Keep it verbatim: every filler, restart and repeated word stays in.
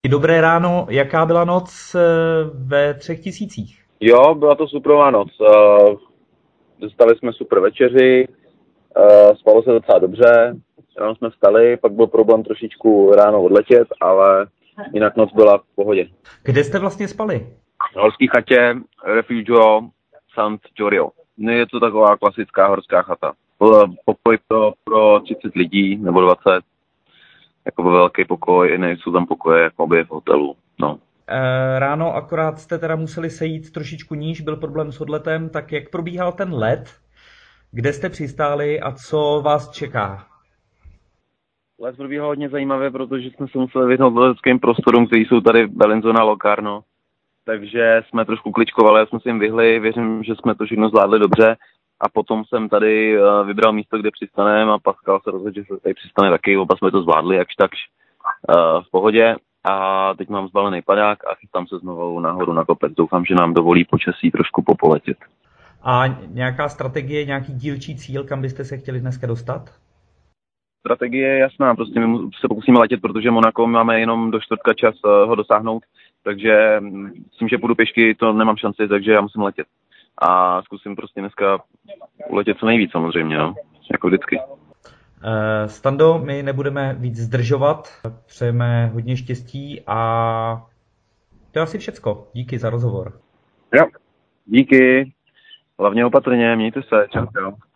Dobré ráno, jaká byla noc ve třech tisících? Jo, byla to superová noc. Uh, dostali jsme super večeři, uh, spalo se docela dobře, ráno jsme vstali, pak byl problém trošičku ráno odletět, ale jinak noc byla v pohodě. Kde jste vlastně spali? V horské chatě Refugio Sant Giorgio. Je to taková klasická horská chata. Pokoj pro, pro třicet lidí, nebo dvacet. Jako velký pokoj, nejsou tam pokoje jako by v hotelu. No. E, ráno akorát jste teda museli sejít trošičku níž, byl problém s odletem, tak jak probíhal ten let? Kde jste přistáli a co vás čeká? Let probíhal hodně zajímavě, protože jsme se museli vyhnout leteckým prostorům, který jsou tady Bellinzona, Locarno. Takže jsme trošku kličkovali, jsme si jim vyhli, věřím, že jsme to všechno zvládli dobře. A potom jsem tady vybral místo, kde přistaneme a Pascal se rozhodl, že se tady přistane taky. Oba jsme to zvládli jakž takž v pohodě. A teď mám zbalený padák a chystám se znovu nahoru na kopec. Doufám, že nám dovolí počasí trošku popoletět. A nějaká strategie, nějaký dílčí cíl, kam byste se chtěli dneska dostat? Strategie je jasná, prostě my se pokusíme letět, protože Monako máme jenom do čtvrtka čas ho dosáhnout. Takže myslím, že půjdu pěšky, to nemám šanci, takže já musím letět. A zkusím prostě dneska uletět co nejvíc samozřejmě, no. Jako vždycky. Uh, Stando, my nebudeme víc zdržovat, přejeme hodně štěstí a to je asi všecko. Díky za rozhovor. Jo, díky. Hlavně opatrně, mějte se, čau, čau.